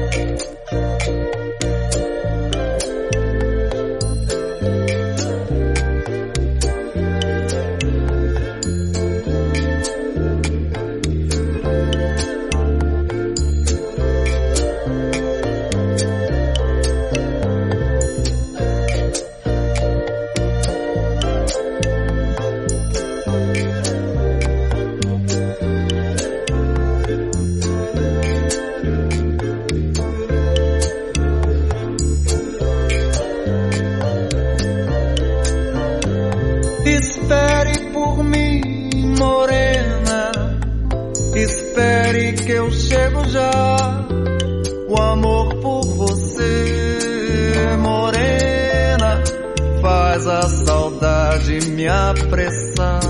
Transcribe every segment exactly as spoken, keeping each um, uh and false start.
Espere por mim, morena, espere que eu chego já. O amor por você, morena, faz a saudade me apressar.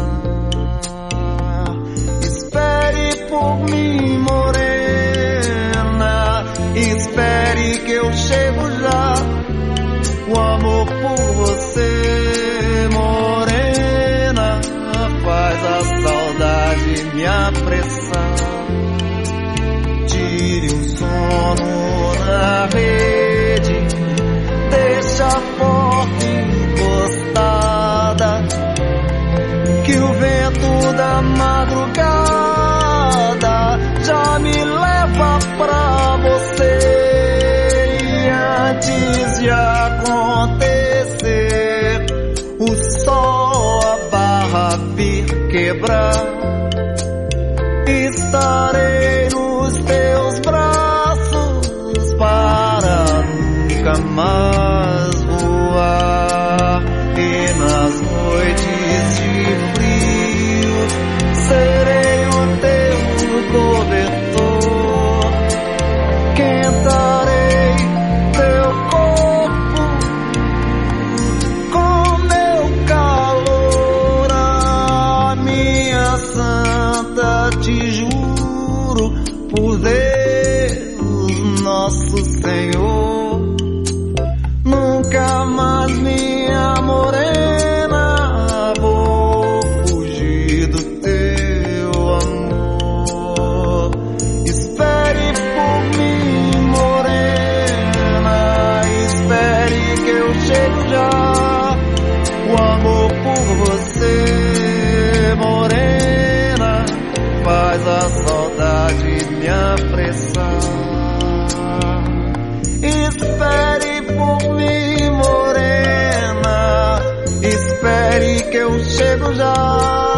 Espere por mim, morena, espere que eu chego já. O amor por você, morena, faz a saudade me apressar. Tire um sono na rede, deixa a porta encostada, que o vento da madrugada já me leva pra você. E antes de acontecer, o sol a barra vir quebrar, estarei nos teus braços para nunca mais voar. E nas noites de frio serei o teu cobertor, quentarei teu corpo com meu calor. A minha santa, te juro por Deus nosso Senhor, nunca mais, minha morena, vou fugir do teu amor. Espere por mim, morena, espere que eu chego já. O amor por você, morena, faz a saudade me apressar. Espere por mim, morena, espere que eu chego já.